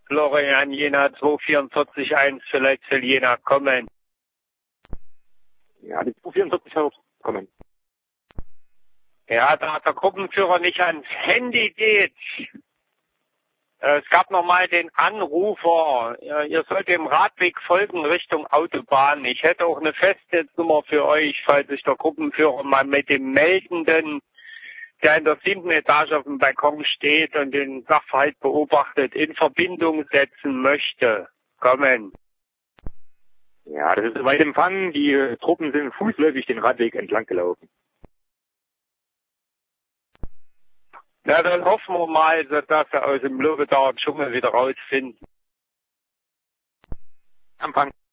Florian Jena 2441, vielleicht soll Jena kommen. Ja, die 244 soll kommen. Ja, da der Gruppenführer nicht ans Handy geht. Es gab nochmal den Anrufer. Ihr sollt dem Radweg folgen Richtung Autobahn. Ich hätte auch eine Festnetznummer für euch, falls sich der Gruppenführer mal mit dem Meldenden, der in der 7. Etage auf dem Balkon steht und den Sachverhalt beobachtet, in Verbindung setzen möchte. Kommen. Ja, das ist weit empfangen. Die Truppen sind fußläufig den Radweg entlang gelaufen. Na, dann hoffen wir mal, dass wir aus dem Lobedauer Dschungel wieder rausfinden. Empfang.